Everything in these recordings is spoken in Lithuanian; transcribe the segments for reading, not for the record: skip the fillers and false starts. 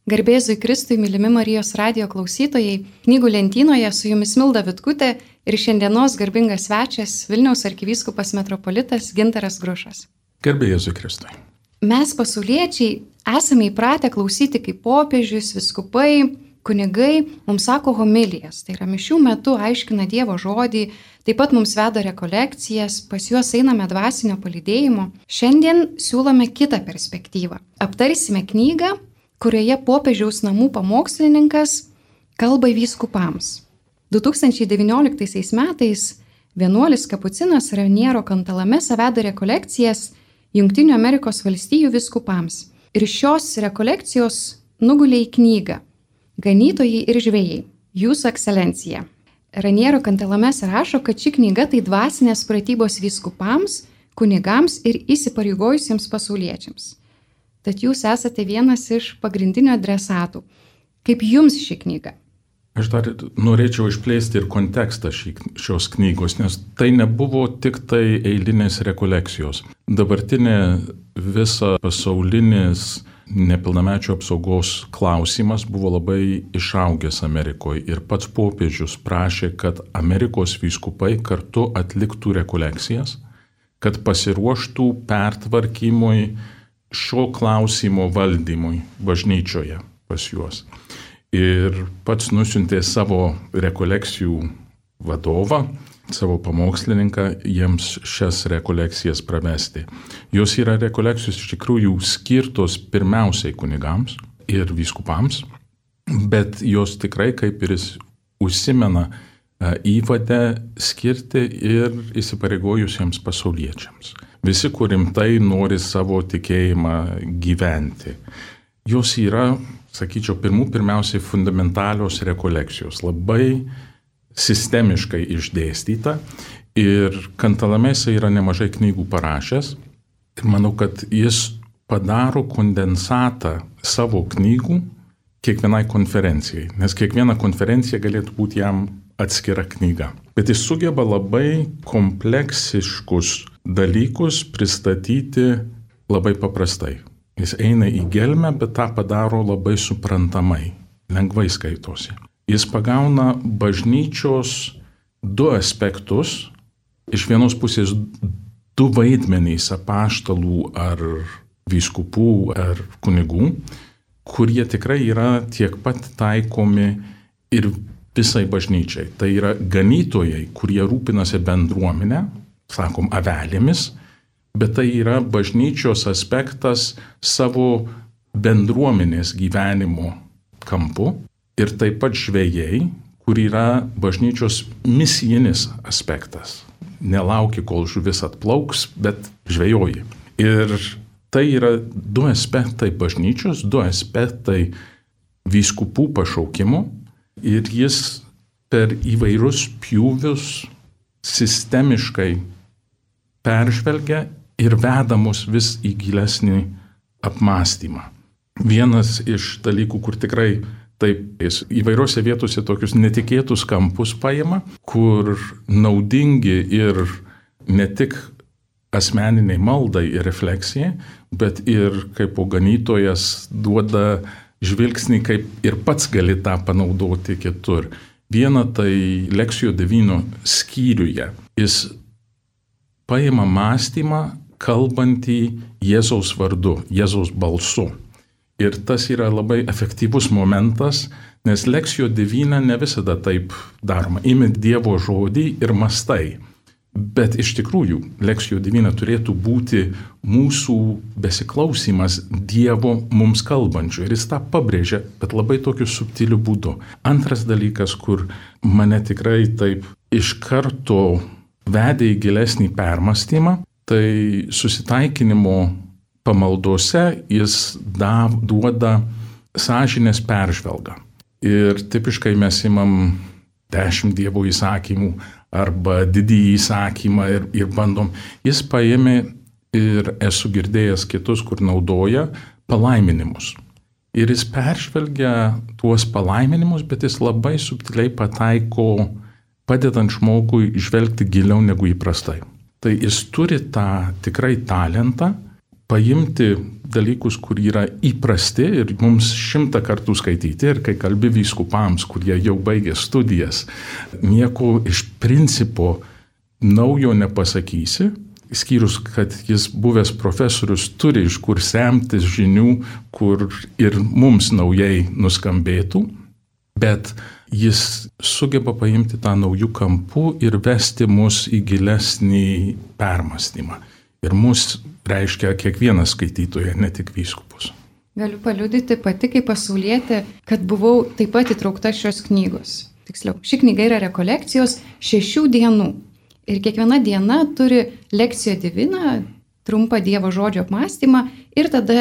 Garbėzui Kristui, mylimi Marijos radijo klausytojai, knygų lentynoje su jumis Milda Vitkutė ir šiandienos garbingas svečias Vilniaus arkivyskupas metropolitas Gintaras Grušas. Garbėzui Kristui. Mes pasauliečiai esame įpratę klausyti, kaip popiežius, vyskupai, kunigai mums sako homilijas, tai yra mišių metu aiškina Dievo žodį, taip pat mums veda rekolekcijas, pas juos einame dvasinio palydėjimo. Šiandien siūlome kitą perspektyvą. Aptarsime knygą, kurioje popiežiaus namų pamokslininkas kalba vyskupams. 2019 metais vienuolis kapucinas Raniero Cantalamessa veda rekolekcijas Jungtinių Amerikos valstijų vyskupams. Ir šios rekolekcijos nugulė į knygą Ganytojai ir žvejai, Jūsų ekscelencija. Raniero Cantalamessa rašo, kad ši knyga tai dvasinės pratybos vyskupams, kunigams ir įsipareigojusiems pasauliečiams. Tad jūs esate vienas iš pagrindinių adresatų. Kaip jums ši knyga? Aš dar norėčiau išplėsti ir kontekstą šios knygos, nes tai nebuvo tik tai eilinės rekolekcijos. Dabartinė visa pasaulinis nepilnamečio apsaugos klausimas buvo labai išaugęs Amerikoje ir pats popiežius prašė, kad Amerikos vyskupai kartu atliktų rekolekcijas, kad pasiruoštų pertvarkymui šio klausimo valdymui bažnyčioje pas juos. Ir pats nusiuntė savo rekolekcijų vadovą, savo pamokslininką, jiems šias rekolekcijas pravesti. Jos yra rekolekcijos iš tikrųjų skirtos pirmiausiai kunigams ir vyskupams, bet jos tikrai, kaip ir jis užsimena įvade, skirti ir įsipareigojusiems pasauliečiams. Visi, kur rimtai nori savo tikėjimą gyventi. Jos yra, sakyčiau, pirmiausiai fundamentalios rekolekcijos, labai sistemiškai išdėstyta ir Cantalamessa yra nemažai knygų parašęs ir manau, kad jis padaro kondensatą savo knygų kiekvienai konferencijai, nes kiekviena konferencija galėtų būti jam atskira knyga. Bet jis sugeba labai kompleksiškus dalykus pristatyti labai paprastai. Jis eina į gelmę, bet tą padaro labai suprantamai, lengvai skaitosi. Jis pagauna bažnyčios du aspektus, iš vienos pusės du vaidmenys apaštalų ar vyskupų ar kunigų, kurie tikrai yra tiek pat taikomi ir visai bažnyčiai. Tai yra ganytojai, kurie rūpinasi bendruomenę, sakom, avelėmis, bet tai yra bažnyčios aspektas savo bendruomenės gyvenimo kampu ir taip pat žvejai, kur yra bažnyčios misijinis aspektas. Nelauki, kol žuvis atplauks, bet žvejoji. Ir tai yra du aspektai bažnyčios, du aspektai vyskupų pašaukimų ir jis per įvairius pjūvius sistemiškai peržvelgia ir veda mus vis į gilesnį apmąstymą. Vienas iš dalykų, kur tikrai taip jis įvairiose vietose tokius netikėtus kampus paima, kur naudingi ir ne tik asmeniniai maldai ir refleksijai, bet ir kaip ganytojas duoda žvilgsnį, kaip ir pats gali tą panaudoti kitur. Viena tai Lectio Divina skyriuje. Jis paima mąstymą, kalbantį Jėzaus vardu, Jėzaus balsu. Ir tas yra labai efektyvus momentas, nes Lectio Divina ne visada taip daroma. Imi Dievo žodį ir mastai. Bet iš tikrųjų, Lectio Divina turėtų būti mūsų besiklausimas Dievo mums kalbančių. Ir jis tą pabrėžia, bet labai tokiu subtiliu būdu. Antras dalykas, kur mane tikrai taip iš karto vedė į gilesnį permąstymą, tai susitaikinimo pamaldose jis duoda sąžinės peržvelgą. Ir tipiškai mes imam 10 Dievo įsakymų arba didįjį įsakymą ir bandom. Jis paėmė ir esu girdėjęs kitus, kur naudoja palaiminimus. Ir jis peržvelgia tuos palaiminimus, bet jis labai subtiliai pataiko, padedant žmogui žvelgti giliau negu įprastai. Tai jis turi tą tikrai talentą paimti dalykus, kur yra įprasti ir mums 100 kartų skaityti. Ir kai kalbi vyskupams, kurie jau baigė studijas, nieko iš principo naujo nepasakysi, skyrus, kad jis buvęs profesorius turi iš kur semtis žinių, kur ir mums naujai nuskambėtų, bet jis sugeba paimti tą naujų kampų ir vesti mus į gilesnį permąstymą. Ir mus reiškia kiekvieną skaitytoją, ne tik vyskupus. Galiu paliudyti pati kaip pasaulietė, kad buvau taip pat įtraukta šios knygos. Tiksliau, ši knyga yra rekolekcijos 6 dienų. Ir kiekviena diena turi lekciją diviną, trumpą Dievo žodžio apmąstymą ir tada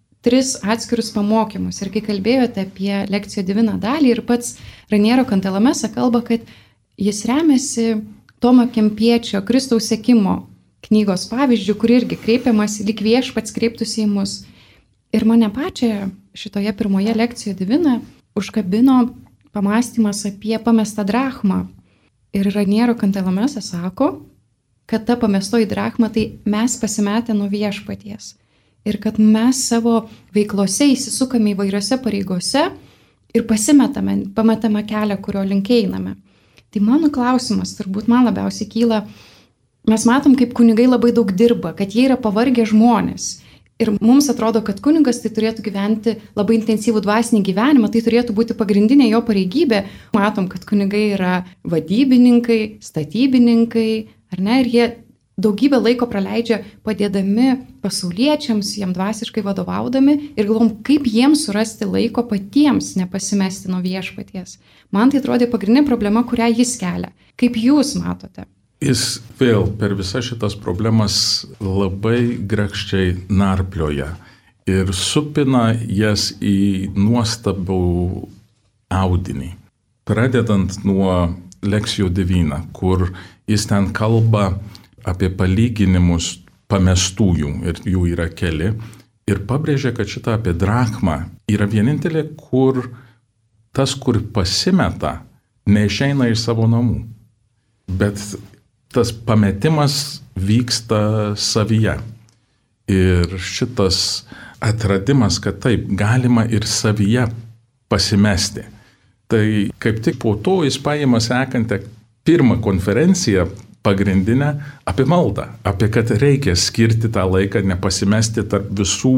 3 atskirus pamokymus. Ir kai kalbėjote apie lekciją diviną dalį ir pats Raniero Cantalamessa kalba, kad jis remiasi Tomo Kempiečio Kristaus sekimo knygos pavyzdžių, kur irgi kreipiamas lyg viešpats kreiptųsi į mus. Ir mane pačią šitoje pirmoje lekcijoje diviną užkabino pamąstymas apie pamestą drachmą. Ir Raniero Cantalamessa sako, kad ta pamestoji drachma tai mes pasimetę nuo viešpaties. Ir kad mes savo veiklose įsisukame įvairiose pareigose ir pametame kelią, kurio link einame. Tai mano klausimas turbūt man labiausiai kyla, mes matom, kaip kunigai labai daug dirba, kad jie yra pavargę žmonės. Ir mums atrodo, kad kunigas tai turėtų gyventi labai intensyvų dvasinį gyvenimą, tai turėtų būti pagrindinė jo pareigybė. Matom, kad kunigai yra vadybininkai, statybininkai, ar ne, ir jie daugybę laiko praleidžia padėdami pasauliečiams, jiem dvasiškai vadovaudami ir galvom, kaip jiems surasti laiko patiems nepasimesti nuo viešpaties. Man tai atrodė pagrindinė problema, kurią jis kelia. Kaip jūs matote? Jis vėl per visas šitas problemas labai grakščiai narplioja ir supina jas į nuostabų audinį. Pradedant nuo lekcijų diviną, kur jis ten kalba apie palyginimus pamestųjų ir jų yra keli ir pabrėžia, kad šitą apie drachmą yra vienintelė, kur tas, kur pasimeta, neišeina iš savo namų. Bet tas pametimas vyksta savyje. Ir šitas atradimas, kad taip galima ir savyje pasimesti. Tai kaip tik po to jis paima sekantę pirmą konferenciją pagrindinę apie maldą, apie kad reikia skirti tą laiką, nepasimesti tarp visų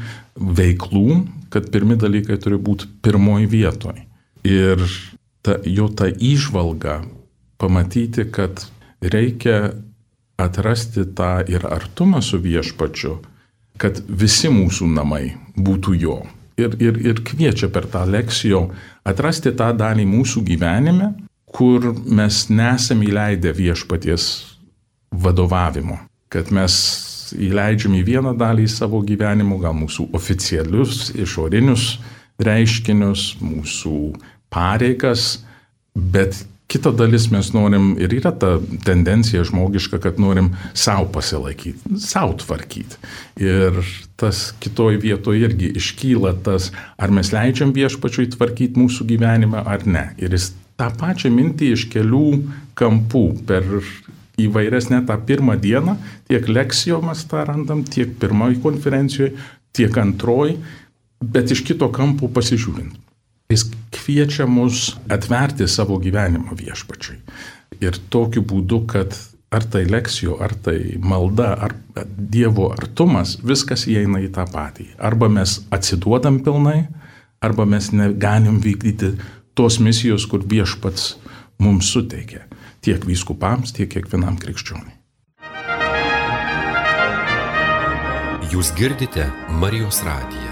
veiklų, kad pirmi dalykai turi būti pirmoji vietoj. Ir jo ta įžvalga pamatyti, kad reikia atrasti tą ir artumą su viešpačiu, kad visi mūsų namai būtų jo. Ir kviečia per tą lekciją atrasti tą dalį mūsų gyvenime, kur mes nesame įleidę viešpaties vadovavimo. Kad mes įleidžiam į vieną dalį savo gyvenimo, gal mūsų oficialius, išorinius reiškinius, mūsų pareigas, bet kita dalis mes norim, ir yra ta tendencija žmogiška, kad norim savo pasilaikyti, savo tvarkyti. Ir tas kitoj vietoje irgi iškyla tas, ar mes leidžiam viešpačiui tvarkyti mūsų gyvenimą ar ne. Ir jis tą pačią mintį iš kelių kampų per įvairias net tą pirmą dieną, tiek lekcijomis tą randam, tiek pirmoji konferencijoje, tiek antroji, bet iš kito kampo pasižiūrint. Jis kviečia mus atverti savo gyvenimą viešpačiui. Ir tokiu būdu, kad ar tai lekcijų, ar tai malda, ar Dievo artumas, viskas įeina į tą patį. Arba mes atsiduodam pilnai, arba mes negalim vykdyti tos misijos, kur viešpats mums suteikia. Tiek vyskupams, tiek kiekvienam krikščioniui. Jūs girdite Marijos radiją.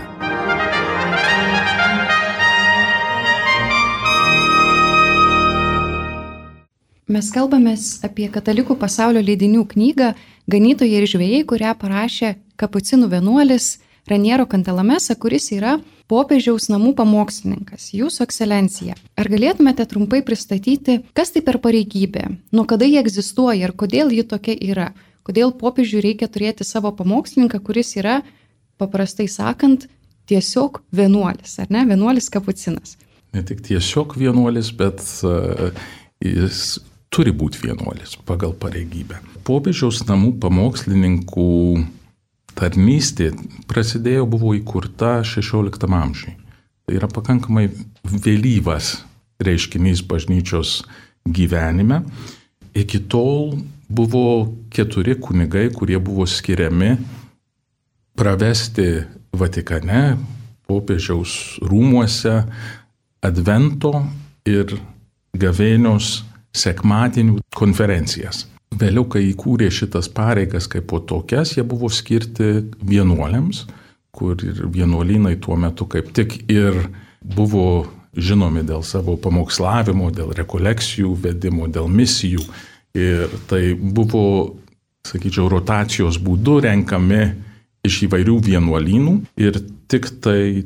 Mes kalbamės apie katalikų pasaulio leidinių knygą Ganytojai ir žvejai, kurią parašė kapucinų vienuolis Raniero Cantalamessa, kuris yra popiežiaus namų pamokslininkas, Jūsų ekscelencija. Ar galėtumėte trumpai pristatyti, kas tai per pareigybė, nuo kada ji egzistuoja ir kodėl ji tokia yra? Kodėl popiežiui reikia turėti savo pamokslininką, kuris yra, paprastai sakant, tiesiog vienuolis, ar ne? Vienuolis kapucinas. Ne tik tiesiog vienuolis, bet jis turi būti vienuolis pagal pareigybę. Popiežiaus namų pamokslininkų tarnystė prasidėjo, buvo įkurta 16 amžiuje. Tai yra pakankamai vėlyvas reiškinys bažnyčios gyvenime. Iki tol buvo 4 kunigai, kurie buvo skiriami pravesti Vatikane, popiežiaus rūmuose, Advento ir gavėnios sekmadienių konferencijas. Vėliau, kai įkūrė šitas pareigas kaip po tokias, jie buvo skirti vienuoliams, kur ir vienuolynai tuo metu kaip tik ir buvo žinomi dėl savo pamokslavimo, dėl rekolekcijų vedimo, dėl misijų. Ir tai buvo, sakyčiau, rotacijos būdu renkami iš įvairių vienuolynų. Ir tik tai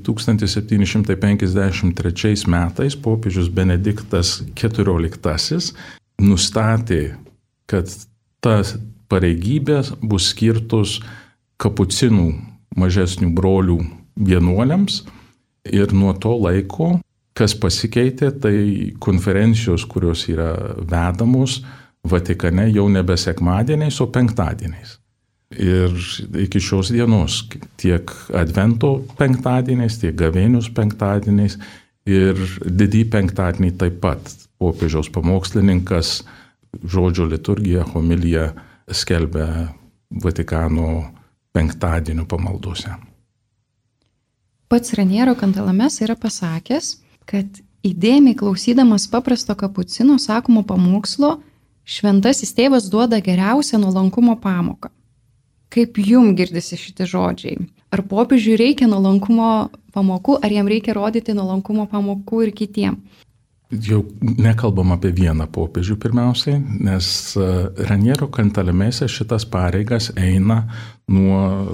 1753 metais popiežius Benediktas XIV nustatė, kad tas pareigybės bus skirtos kapucinų mažesnių brolių vienuoliams. Ir nuo to laiko, kas pasikeitė, tai konferencijos, kurios yra vedamos Vatikane jau nebe sekmadieniais, o penktadieniais. Ir iki šios dienos tiek Advento penktadieniais, tiek gavėnios penktadieniais ir didįjį penktadienį taip pat popiežiaus pamokslininkas žodžio liturgiją, homiliją skelbia Vatikano penktadienio pamaldose. Pats Raniero Cantalamessa yra pasakęs, kad įdėmiai klausydamas paprasto kapucino sakomo pamokslo, šventasis tėvas duoda geriausią nuolankumo pamoką. Kaip jum girdisi šitie žodžiai? Ar popiežiui reikia nuolankumo pamokų, ar jam reikia rodyti nuolankumo pamokų ir kitiem? Jau nekalbam apie vieną popiežių pirmiausiai, nes Raniero Cantalamessa šitas pareigas eina nuo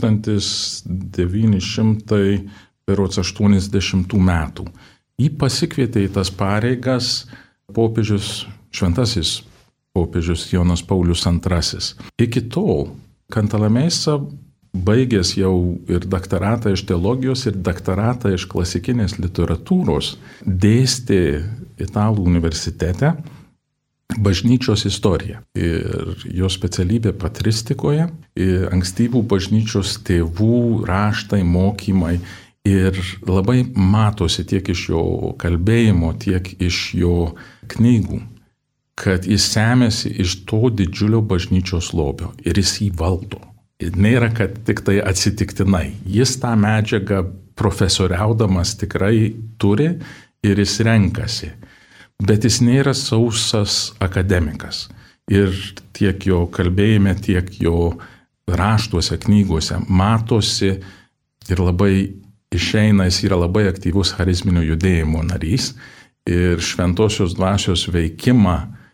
1980 metų. Jį pasikvietė į tas pareigas popiežius, šventasis popiežius Jonas Paulius II. Iki tol Cantalamessa baigęs jau ir daktaratą iš teologijos, ir daktaratą iš klasikinės literatūros, dėstė Italų universitete bažnyčios istoriją. Ir jo specialybė patristikoje, ankstyvų bažnyčios tėvų raštai, mokymai. Ir labai matosi tiek iš jo kalbėjimo, tiek iš jo knygų, kad jis semėsi iš to didžiulio bažnyčios lobio ir jis jį valdo. Ir nėra, kad tik tai atsitiktinai. Jis tą medžiagą profesoriaudamas tikrai turi ir jis renkasi. Bet jis nėra sausas akademikas. Ir tiek jo kalbėjime, tiek jo raštuose, knygose matosi ir labai išeina, jis yra labai aktyvus charizminio judėjimo narys ir šventosios dvasios veikimą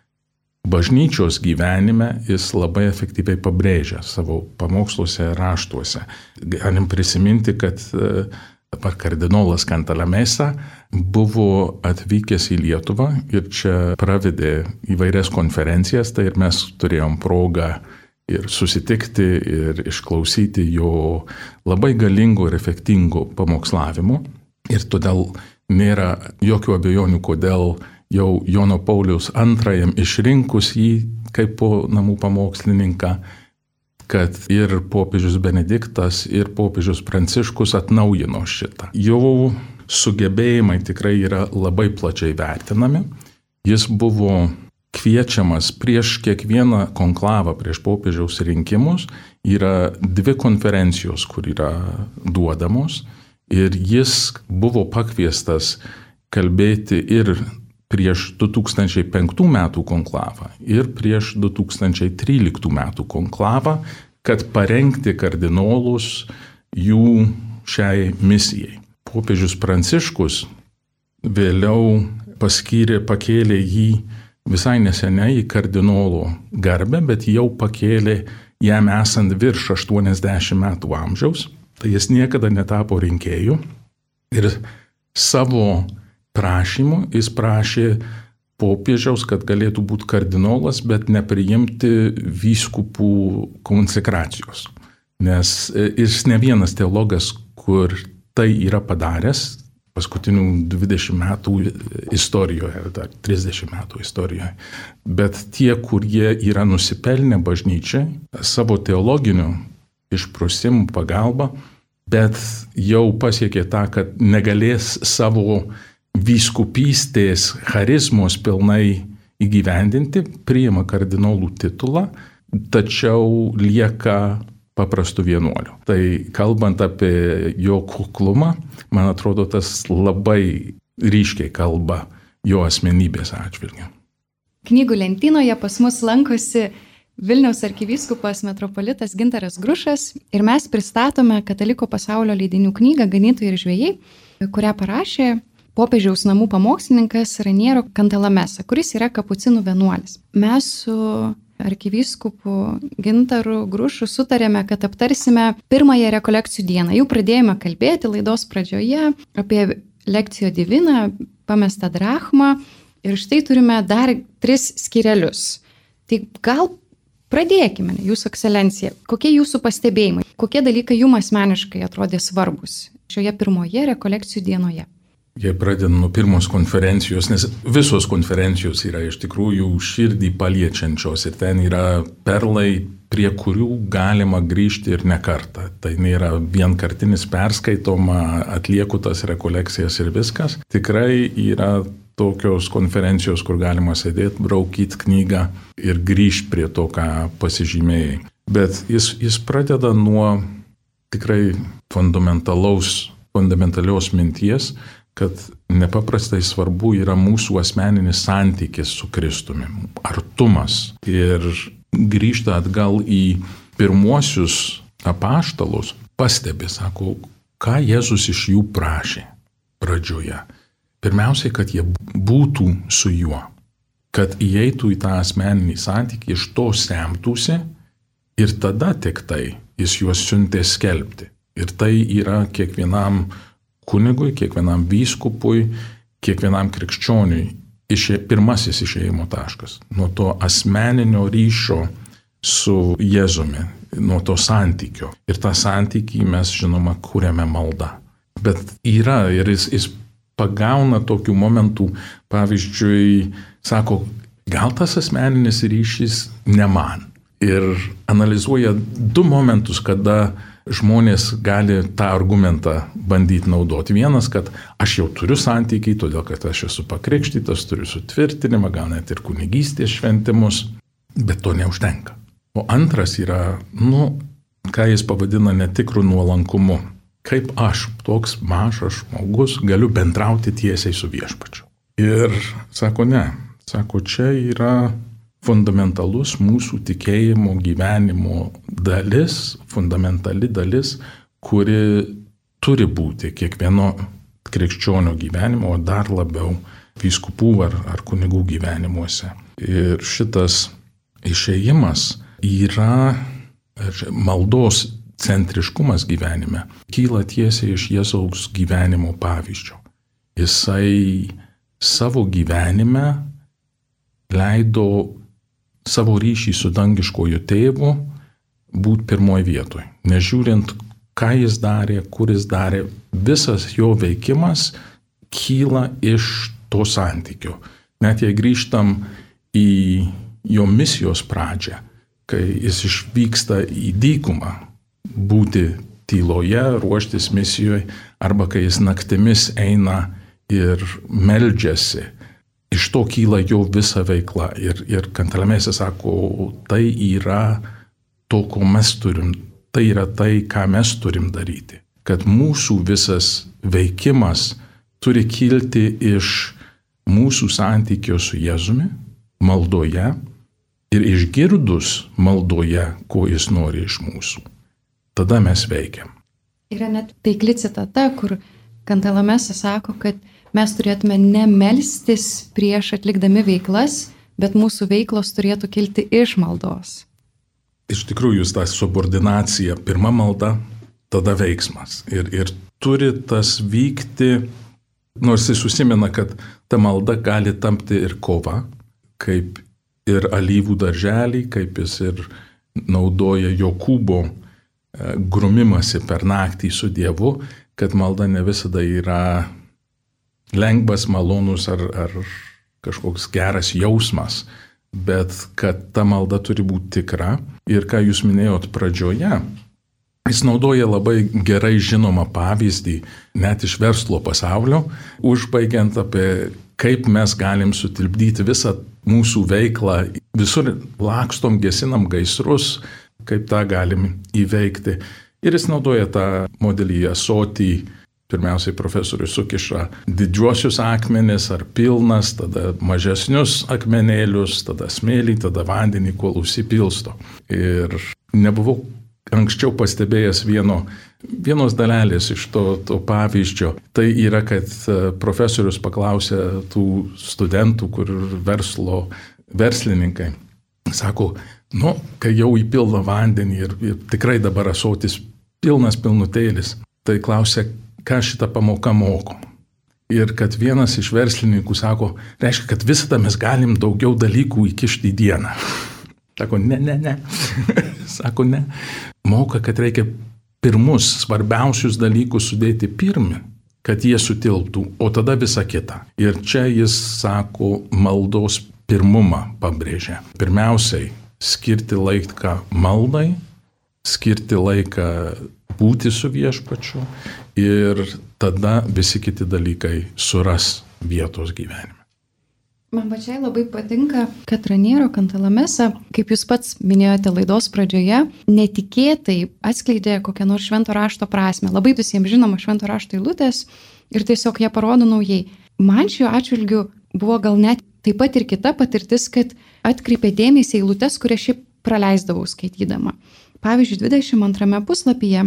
bažnyčios gyvenime jis labai efektyviai pabrėžia savo pamoksluose ir raštuose. Galim prisiminti, kad dabar kardinolas Cantalamessa buvo atvykęs į Lietuvą ir čia pravedė įvairias konferencijas, tai ir mes turėjom progą ir susitikti ir išklausyti jo labai galingo ir efektingo pamokslavimo. Ir todėl nėra jokių abejonių, kodėl jau Jono Pauliaus II išrinkus jį kaip po namų pamokslininką, kad ir popiežius Benediktas, ir popiežius Pranciškus atnaujino šitą. Jo sugebėjimai tikrai yra labai plačiai vertinami. Jis buvo kviečiamas prieš kiekvieną konklavą, prieš popiežiaus rinkimus. Yra 2 konferencijos, kur yra duodamos. Ir jis buvo pakviestas kalbėti ir prieš 2005 metų konklavą ir prieš 2013 metų konklavą, kad parengti kardinolus jų šiai misijai. Popiežius Pranciškus vėliau pakėlė jį visai neseniai į kardinolo garbę, bet jau pakėlė jam esant virš 80 metų amžiaus. Tai jis niekada netapo rinkėju ir savo prašymu jis prašė popiežiaus, kad galėtų būti kardinolas, bet nepriimti vyskupų konsekracijos. Nes jis ne vienas teologas, kur tai yra padaręs paskutinių 20 metų istorijoje, dar 30 metų istorijoje. Bet tie, kurie yra nusipelnę bažnyčiai, savo teologiniu išprusimų pagalba, bet jau pasiekė tą, kad negalės savo vyskupystės charizmos pilnai įgyvendinti, priima kardinolų titulą, tačiau lieka paprastų vienuolių. Tai kalbant apie jo kuklumą, man atrodo, tas labai ryškiai kalba jo asmenybės atžvilgiu. Knygų lentynoje pas mus lankosi Vilniaus arkivyskupas metropolitas Gintaras Grušas ir mes pristatome Katalikų pasaulio leidinių knygą Ganytojai ir žvejai, kurią parašė popiežiaus namų pamokslininkas Raniero Cantalamessa, kuris yra kapucinų vienuolis. Mes su arkivyskupu Gintaru Grušu sutarėme, kad aptarsime pirmąją rekolekcijų dieną. Jau pradėjome kalbėti laidos pradžioje apie lekcijo diviną, pamestą drachmą ir štai turime dar 3 skyrelius. Tai gal pradėkime, Jūsų ekscelencija, kokie Jūsų pastebėjimai, kokie dalykai Jums asmeniškai atrodė svarbus šioje pirmoje rekolekcijų dienoje? Jei pradedam nuo pirmos konferencijos, nes visos konferencijos yra iš tikrųjų širdį paliečiančios ir ten yra perlai, prie kurių galima grįžti ir ne kartą. Tai nėra vienkartinis perskaitoma, atlieku tas rekolekcijas ir viskas. Tikrai yra tokios konferencijos, kur galima sėdėti, braukyti knygą ir grįžti prie to, ką pasižymėjai. Bet jis pradeda nuo tikrai fundamentalios minties, kad nepaprastai svarbu yra mūsų asmeninis santykis su Kristumi, artumas. Ir grįžta atgal į pirmuosius apaštalus, pastebi, sako, ką Jėzus iš jų prašė pradžioje. Pirmiausiai, kad jie būtų su juo, kad įeitų į tą asmeninį santykį, iš to semtųsi ir tada tik tai jis juos siuntė skelbti. Ir tai yra kiekvienam kunigui, kiekvienam vyskupui, kiekvienam krikščioniui pirmasis išėjimo taškas. Nuo to asmeninio ryšio su Jėzumi, nuo to santykio. Ir tą santykį mes, žinoma, kuriame maldą. Bet yra ir jis pagauna tokių momentų, pavyzdžiui, sako, gal tas asmeninis ryšys ne man. Ir analizuoja 2 momentus, kada žmonės gali tą argumentą bandyti naudoti. Vienas, kad aš jau turiu santykį, todėl kad aš esu pakrikštytas, turiu sutvirtinimą, gal net ir kunigystės šventimus, bet to neužtenka. O antras yra, ką jis pavadina netikrų nuolankumu. Kaip aš, toks mažas žmogus, galiu bendrauti tiesiai su viešpačiu. Ir sako, ne. Sako, čia yra fundamentalus mūsų tikėjimo gyvenimo dalis, fundamentali dalis, kuri turi būti kiekvieno krikščionio gyvenimo, o dar labiau vyskupų ar kunigų gyvenimuose. Ir šitas išėjimas yra maldos centriškumas gyvenime, kyla tiesiai iš Jėzaus gyvenimo pavyzdžio. Jisai savo gyvenime leido savo ryšį su dangiškoju tėvu būti pirmoje vietoje. Nežiūrint, ką jis darė, kur jis darė, visas jo veikimas kyla iš to santykio. Net jei grįžtam į jo misijos pradžią, kai jis išvyksta į dykumą, būti tyloje, ruoštis misijoje, arba kai jis naktimis eina ir meldžiasi. Iš to kyla jo visa veikla. Ir Cantalamessa sako, tai yra to, ko mes turim, tai yra tai, ką mes turim daryti. Kad mūsų visas veikimas turi kilti iš mūsų santykio su Jėzumi, maldoje, ir išgirdus maldoje, ko jis nori iš mūsų. Tada mes veikiam. Yra net taikli citata, kur Cantalamessa sako, kad mes turėtume ne melstis prieš atlikdami veiklas, bet mūsų veiklos turėtų kilti iš maldos. Iš tikrųjų, ta subordinacija, pirma malda, tada veiksmas. Ir turi tas vykti, nors jis užsimena, kad ta malda gali tampti ir kova, kaip ir alyvų darželį, kaip jis ir naudoja Jokūbo grumimasi per naktį su Dievu, kad malda ne visada yra lengvas, malonus ar kažkoks geras jausmas, bet kad ta malda turi būti tikra. Ir ką jūs minėjot pradžioje, Jis naudoja labai gerai žinomą pavyzdį net iš verslo pasaulio, užbaigiant apie kaip mes galim sutilpdyti visą mūsų veiklą, visur lakstom, gesinam gaisrus, kaip tą galim įveikti. Ir jis naudoja tą modelį ąsotį. Pirmiausiai profesorius sukiša didžiuosius akmenis ar pilnas, tada mažesnius akmenėlius, tada smėlį, tada vandenį, kol užsipilsto. Ir nebuvau anksčiau pastebėjęs vienos dalelės iš to pavyzdžio. Tai yra, kad profesorius paklausė tų studentų, kur verslininkai. Sako, kai jau įpildo vandenį ir tikrai dabar ąsotis pilnas pilnutėlis, tai klausė, ką šitą pamoką moko. Ir kad vienas iš verslininkų sako, reiškia, kad visada mes galim daugiau dalykų įkišti į dieną. Sako, ne. Sako, ne. Moka, kad reikia pirmus svarbiausius dalykus sudėti pirmi, kad jie sutilptų, o tada visa kita. Ir čia jis sako, maldos pirmumą pabrėžia. Pirmiausiai, skirti laiką maldai, skirti laiką būti su viešpačiu ir tada visi kiti dalykai suras vietos gyvenime. Man pačiai labai patinka, kad Raniero Cantalamessa, kaip jūs pats minėjote laidos pradžioje, netikėtai atskleidė kokią nors švento rašto prasme. Labai visiems žinoma švento rašto eilutės ir tiesiog ją parodo naujai. Man šiuo atžvilgiu buvo gal net taip pat ir kita patirtis, kad atkreipė dėmesį eilutes, kurias šiaip praleisdavau skaitydama. Pavyzdžiui, 22 puslapyje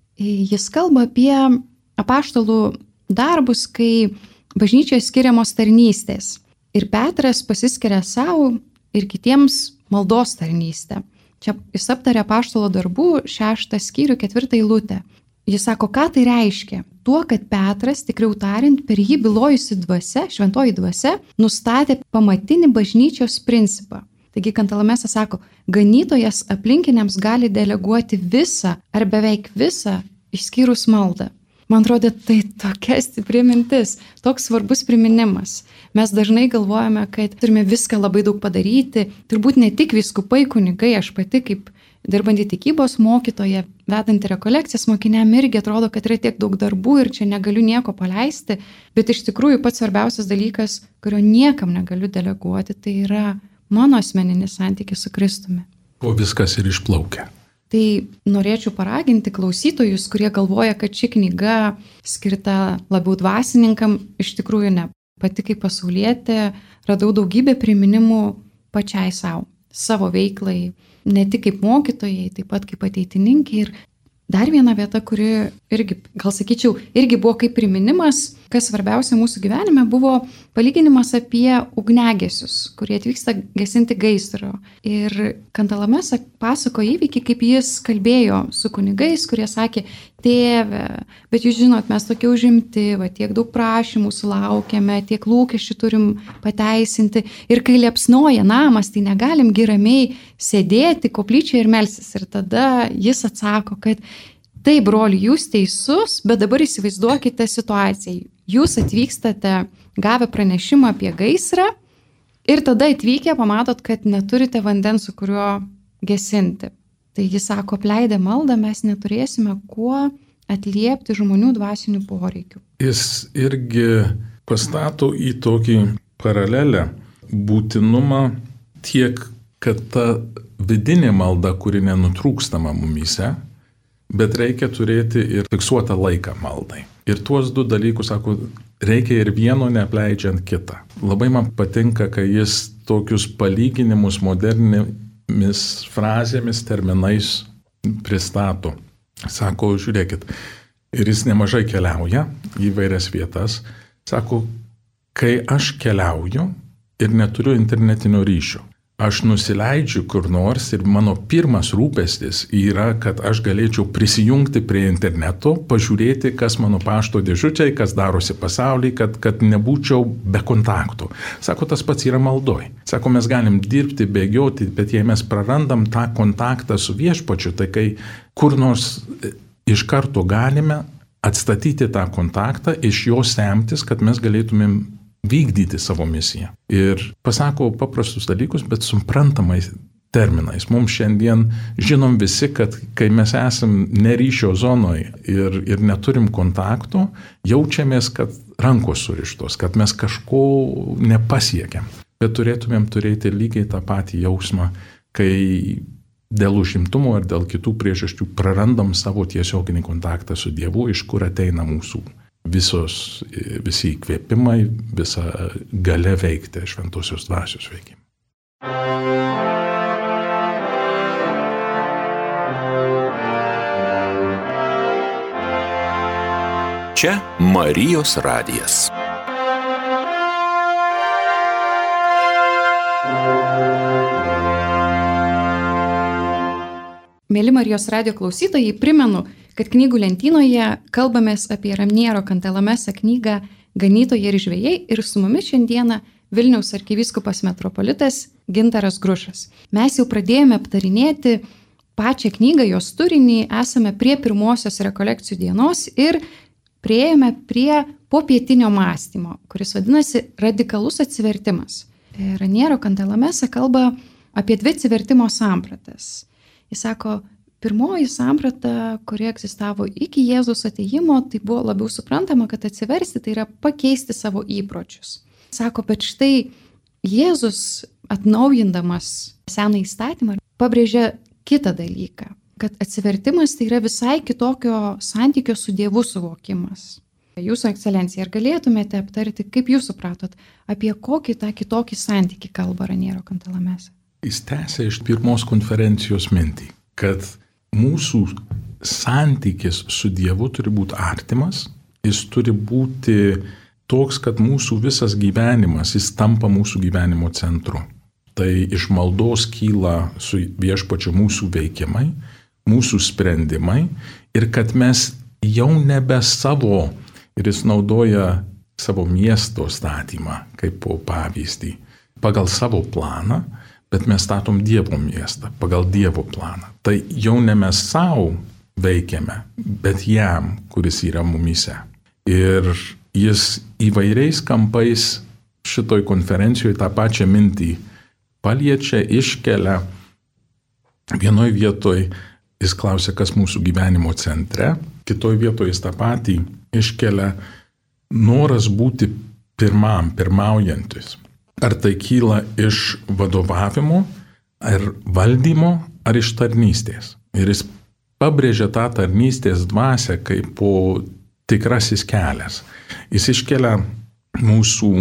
jis kalba apie apaštalų darbus, kai bažnyčioje skiriamos tarnystės. Ir Petras pasiskiria savo ir kitiems maldos tarnystę. Čia jis aptarė apaštalo darbų 6 skyrių 4 eilutę. Jis sako, ką tai reiškia? Tuo, kad Petras, tikriau tariant, per jį bylojusi dvasia, šventoji dvasia, nustatė pamatinį bažnyčios principą. Taigi Cantalamessa sako, ganytojas aplinkiniams gali deleguoti visą ar beveik visą, išskyrus maldą. Man atrodo, tai tokia stipri mintis, toks svarbus priminimas. Mes dažnai galvojame, kad turime viską labai daug padaryti, turbūt ne tik vyskupai, kunigai, aš pati kaip dirbantį tikybos mokytoją, vedantį rekolekcijas mokiniam irgi atrodo, kad yra tiek daug darbų ir čia negaliu nieko paleisti, bet iš tikrųjų pats svarbiausias dalykas, kurio niekam negaliu deleguoti, tai yra mano asmeninis santykis su Kristumi. O viskas ir išplaukia. Tai norėčiau paraginti klausytojus, kurie galvoja, kad ši knyga skirta labiau dvasininkam, iš tikrųjų ne. Pati kaip pasaulietė radau daugybę priminimų pačiai savo veiklai, ne tik kaip mokytojai, taip pat kaip ateitininkė. Ir dar viena vieta, kuri irgi, gal sakyčiau, irgi buvo kaip priminimas, kas svarbiausia mūsų gyvenime, buvo palyginimas apie ugnegesius, kurie atvyksta gesinti gaisro. Ir Cantalamessa pasako įvykį, kaip jis kalbėjo su kunigais, kurie sakė, tėve, bet jūs žinot, mes tokie užimti, tiek daug prašymų sulaukėme, tiek lūkesčių turim pateisinti. Ir kai liepsnoja namas, tai negalim ramiai sėdėti koplyčioje ir melstis. Ir tada jis atsako, kad taip, broli, jūs teisus, bet dabar įsivaizduokite situaciją. Jūs atvykstate gavę pranešimą apie gaisrą ir tada atvykę pamatot, kad neturite vandens, su kuriuo gesinti. Tai jis sako, apleidę maldą mes neturėsime kuo atliepti žmonių dvasinių poreikių. Jis irgi pastato į tokį paralelę būtinumą tiek, kad ta vidinė malda, kuri nenutrūkstama mumyse, bet reikia turėti ir fiksuotą laiką maldai. Ir tuos du dalykus, sako, reikia ir vieno neapleidžiant kitą. Labai man patinka, kai jis tokius palyginimus modernimis frazėmis, terminais pristato. Sako, žiūrėkit, ir jis nemažai keliauja į vairias vietas. Sako, kai aš keliauju ir neturiu internetinio ryšio, aš nusileidžiu kur nors ir mano pirmas rūpestis yra, kad aš galėčiau prisijungti prie interneto, pažiūrėti, kas mano pašto dėžučiai, kas darosi pasaulyje, kad nebūčiau be kontaktų. Sako, tas pats yra maldoj. Sako, mes galim dirbti, bėgioti, bet jei mes prarandam tą kontaktą su viešpačiu, tai kai kur nors iš karto galime atstatyti tą kontaktą, iš jo semtis, kad mes galėtumėm vykdyti savo misiją. Ir pasako paprastus dalykus, bet suprantamai terminais. Mums šiandien žinom visi, kad kai mes esam neryšio zonoje ir neturim kontakto, jaučiamės, kad rankos surištos, kad mes kažko nepasiekiam. Bet turėtumėm turėti lygiai tą patį jausmą, kai dėl užimtumo ar dėl kitų priežasčių prarandam savo tiesioginį kontaktą su Dievu, iš kur ateina mūsų visi įkvėpimai, visa galia veikti šventosios dvasios veikimą. Čia Marijos radijas. Mėly Marijos radijo klausytojai, primenu, kad knygų lentynoje kalbamės apie Raniero Cantalamessa knygą Ganytojai ir žvejai ir su mumis šiandieną Vilniaus arkivyskupas metropolitas Gintaras Grušas. Mes jau pradėjome aptarinėti pačią knygą, jos turinį, esame prie pirmosios rekolekcijų dienos ir priėjome prie popietinio mąstymo, kuris vadinasi radikalus atsivertimas. Raniero Cantalamessa kalba apie 2 atsivertimo sampratas. Jis sako, pirmoji samprata, kuri egzistavo iki Jėzaus atėjimo, tai buvo labiau suprantama, kad atsiversti tai yra pakeisti savo įpročius. Sako, bet štai Jėzus atnaujindamas seną įstatymą pabrėžia kitą dalyką, kad atsivertimas tai yra visai kitokio santykio su Dievu suvokimas. Jūsų ekscelencija, ar galėtumėte aptarti, kaip jūs supratot, apie kokį tą kitokį santykį kalba Raniero Cantalamessa? Jis tęsia iš pirmos konferencijos mintį, kad mūsų santykis su Dievu turi būti artimas, jis turi būti toks, kad mūsų visas gyvenimas, jis tampa mūsų gyvenimo centru. Tai iš maldos kyla su viešpačiu mūsų veikimai, mūsų sprendimai ir kad mes jau nebe savo, ir jis naudoja savo miesto statymą kaip po pavyzdį, pagal savo planą, bet mes statom Dievo miestą pagal Dievo planą. Tai jau ne mes savo veikiame, bet jam, kuris yra mumyse. Ir jis įvairiais kampais šitoj konferencijoje tą pačią mintį paliečia, iškelia. Vienoj vietoj jis klausia, kas mūsų gyvenimo centre, kitoj vietoj jis tą patį iškelia noras būti pirmaujantis. Ar tai kyla iš vadovavimo, ar valdymo, ar iš tarnystės. Ir jis pabrėžia tą tarnystės dvasią kaip po tikrasis kelias. Jis iškelia mūsų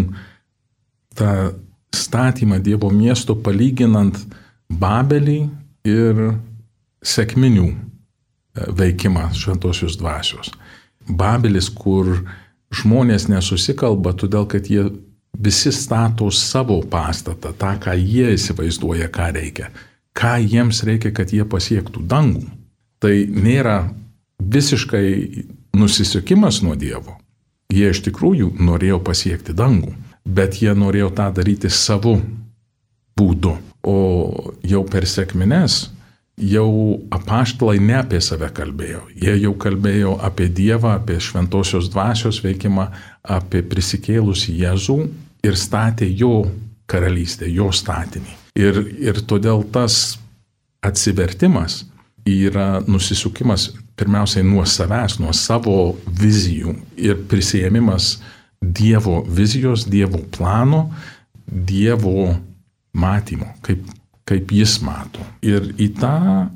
tą statymą Dievo miesto palyginant Babelį ir sekminių veikimą šventosios dvasios. Babelis, kur žmonės nesusikalba, todėl kad jie visi stato savo pastatą, tą, ką jie įsivaizduoja, ką reikia. Ką jiems reikia, kad jie pasiektų dangų. Tai nėra visiškai nusisukimas nuo Dievo. Jie iš tikrųjų norėjo pasiekti dangų, bet jie norėjo tą daryti savo būdu. O jau per sekmines jau apaštalai ne apie save kalbėjo. Jie jau kalbėjo apie Dievą, apie šventosios dvasios veikimą, apie prisikėlusį Jėzų ir statė jo karalystę, jo statinį. Ir todėl tas atsivertimas yra nusisukimas pirmiausiai nuo savęs, nuo savo vizijų ir prisėmimas Dievo vizijos, Dievo plano, Dievo matymo, kaip jis mato. Ir į tą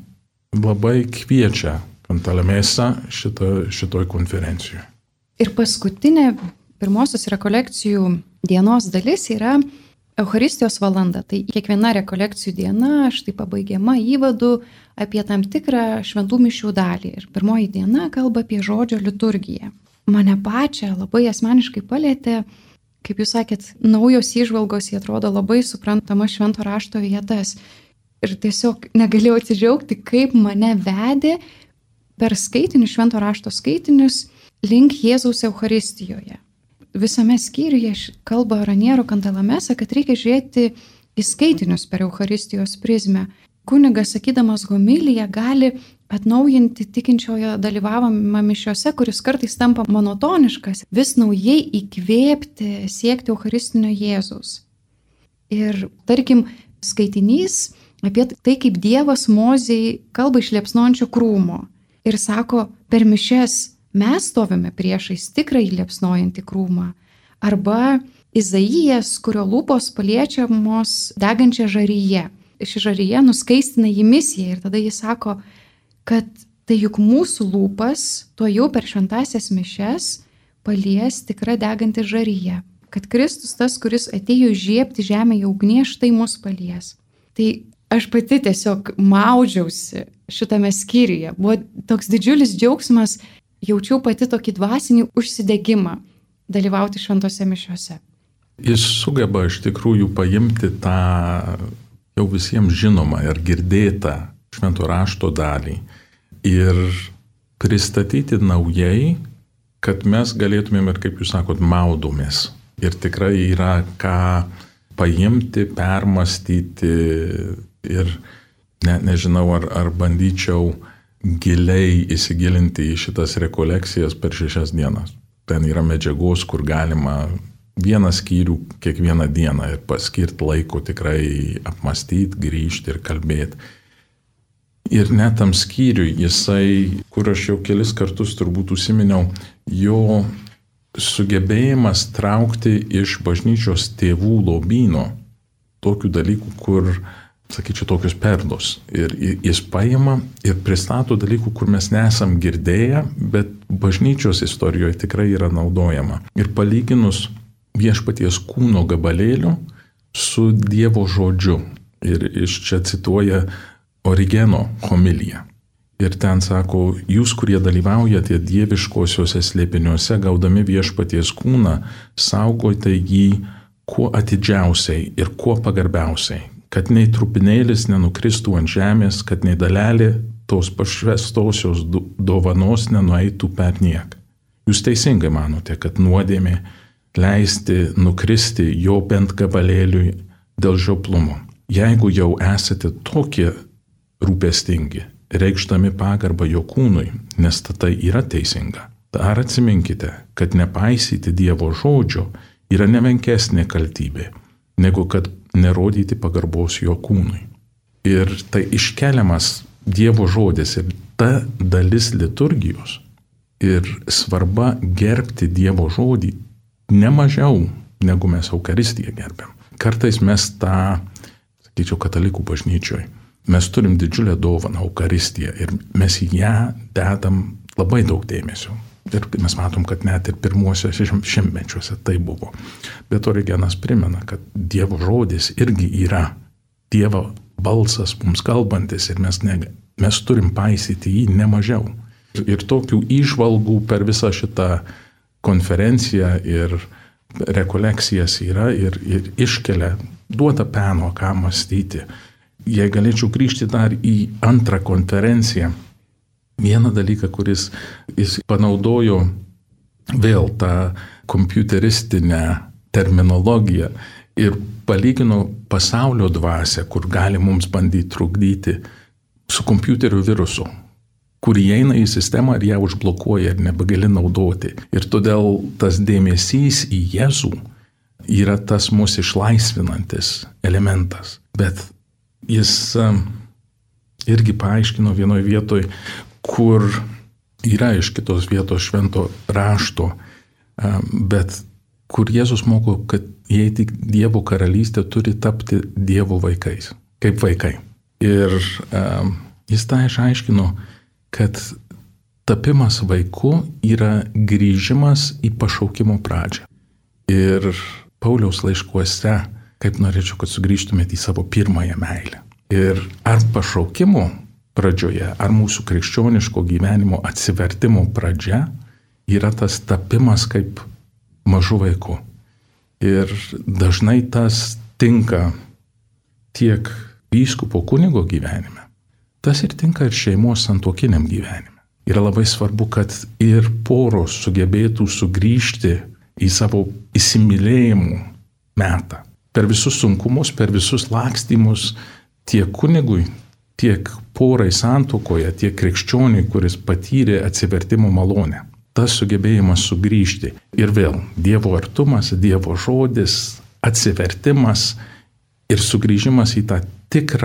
labai kviečia Cantalamessa šitoj konferencijoje. Ir paskutinė pirmosios rekolekcijų dienos dalis yra Eucharistijos valanda. Tai kiekviena rekolekcijų diena, štai pabaigiama įvadu apie tam tikrą šventų mišių dalį. Ir pirmoji diena kalba apie žodžio liturgiją. Mane pačią labai asmeniškai palietė, kaip jūs sakėt, naujos įžvalgos, jie atrodo labai suprantama švento rašto vietas. Ir tiesiog negalėjau atsidžiaugti, kaip mane vedė per skaitinius, švento rašto skaitinius, link Jėzaus Eucharistijoje. Visame skyriuje kalba Raniero Cantalamessa, kad reikia žiūrėti į skaitinius per Eucharistijos prizmę. Kunigas, sakydamas homiliją, gali atnaujinti tikinčiojo dalyvavimą mišiose, kuris kartais tampa monotoniškas, vis naujai įkvėpti, siekti Eucharistinio Jėzaus. Ir tarkim, skaitinys apie tai, kaip Dievas Mozei kalba iš liepsnojančio krūmo. Ir sako, per mišias mes stovime priešais tikrąjį liepsnojantį krūmą. Arba Izaijas, kurio lūpos paliečiamos degančia žaryje. Ši žaryje nuskaistina jį misiją ir tada jis sako, kad tai juk mūsų lūpas tuo jau per šventąsias mišias palies tikra deganti žaryje. Kad Kristus tas, kuris atėjo įžiebti žemėje ugnie, štai mus palies. Tai aš pati tiesiog maudžiausi šitame skyriuje. Buvo toks didžiulis džiaugsmas, jaučiau pati tokį dvasinį užsidegimą dalyvauti šventose mišiose. Jis sugeba iš tikrųjų paimti tą jau visiems žinomą ir girdėtą švento rašto dalį ir pristatyti naujai, kad mes galėtumėm ir, kaip jūs sakot, maudomės. Ir tikrai yra ką paimti, permastyti ir nežinau, ar bandyčiau giliai įsigilinti į šitas rekolekcijas per 6 dienas. Ten yra medžiagos, kur galima vieną skyrių kiekvieną dieną ir paskirti laiko tikrai apmastyti, grįžti ir kalbėti. Ir net tam skyriui jisai, kur aš jau kelis kartus turbūt užsiminiau, jo sugebėjimas traukti iš bažnyčios tėvų lobyno tokių dalykų, kur, sakyčiau, tokius perlos. Ir jis paima ir pristato dalykų, kur mes nesam girdėję, bet bažnyčios istorijoje tikrai yra naudojama. Ir palyginus viešpaties kūno gabalėliu su Dievo žodžiu. Ir iš čia cituoja Origeno homiliją. Ir ten sako, jūs, kurie dalyvaujate dieviškosiuose slėpiniuose, gaudami viešpaties kūną, saugojate jį kuo atidžiausiai ir kuo pagarbiausiai, kad nei trupinėlis nenukristų ant žemės, kad nei dalelė tos pašvestosios dovanos nenueitų per nieką. Jūs teisingai manote, kad nuodėmė leisti nukristi jo bent gabalėliui dėl žioplumo. Jeigu jau esate tokie rūpestingi, reikšdami pagarbą jo kūnui, nes tai yra teisinga, ar atsiminkite, kad nepaisyti Dievo žodžio yra nemenkesnė kaltybė, negu kad nerodyti pagarbos jo kūnui. Ir tai iškeliamas Dievo žodis ir ta dalis liturgijos ir svarba gerbti Dievo žodį ne mažiau, negu mes Eucharistiją gerbiam. Kartais mes tą, sakyčiau, katalikų bažnyčioje, mes turim didžiulę dovaną Eucharistiją ir mes į ją dedam labai daug dėmesio. Ir mes matom, kad net ir pirmuosiuose šimtmečiuose tai buvo. Bet Origenas primena, kad Dievo žodis irgi yra Dievo balsas mums kalbantis ir mes turim paisyti jį ne mažiau. Ir tokių įžvalgų per visą šitą konferenciją ir rekolekcijas yra ir iškelia, duoda peno, ką mąstyti. Jei galėčiau grįžti dar į antrą konferenciją, vieną dalyką, kuris jis panaudojo vėl tą kompiuteristinę terminologiją ir palygino pasaulio dvasią, kur gali mums bandyti trukdyti su kompiuterio virusu, kur įeina į sistemą ir ją užblokuoja ir nebegali naudoti. Ir todėl tas dėmesys į Jėzų yra tas mūsų išlaisvinantis elementas. Bet jis irgi paaiškino vienoje vietoje, kur yra iš kitos vietos švento rašto, bet kur Jėzus moko, kad jei tik Dievo karalystė turi tapti Dievo vaikais, kaip vaikai. Ir jis tą išaiškino, kad tapimas vaiku yra grįžimas į pašaukimo pradžią. Ir Pauliaus laiškuose, kaip norėčiau, kad sugrįžtumėte į savo pirmąją meilę. Ir ar pašaukimo pradžioje, ar mūsų krikščioniško gyvenimo atsivertimo pradžia yra tas tapimas kaip mažu vaiku. Ir dažnai tas tinka tiek vyskupo kunigo gyvenime, tas ir tinka ir šeimos santuokiniam gyvenime. Yra labai svarbu, kad ir poros sugebėtų sugrįžti į savo įsimylėjimų metą. Per visus sunkumus, per visus lakstymus tiek kunigui, tiek porai santuokoje, tiek krikščioniui, kuris patyrė atsivertimo malonę. Tas sugebėjimas sugrįžti. Ir vėl Dievo artumas, Dievo žodis, atsivertimas ir sugrįžimas į tą tikrą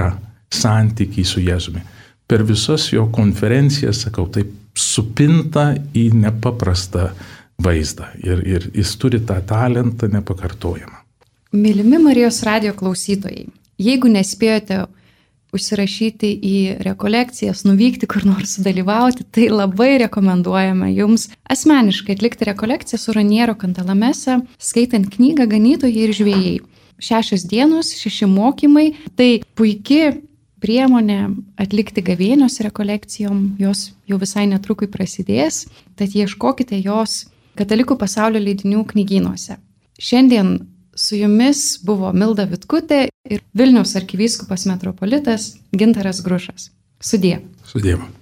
santykį su Jėzumi. Per visas jo konferencijas, sakau, taip supinta į nepaprastą vaizdą ir jis turi tą talentą nepakartojamą. Mylimi Marijos radijo klausytojai, jeigu nespėjote užsirašyti į rekolekcijas, nuvykti kur nors sudalyvauti, tai labai rekomenduojame jums asmeniškai atlikti rekolekciją su Raniero Cantalamessa, skaitant knygą Ganytojai ir žvejai. 6 dienos, 6 mokymai, tai puiki priemonė atlikti gavėnios rekolekcijom, jos jau visai netrukus prasidės, tad ieškokite jos Katalikų pasaulio leidinių knygynuose. Šiandien su jumis buvo Milda Vitkutė ir Vilniaus arkivyskupas metropolitas Gintaras Grušas. Sudie. Sudie.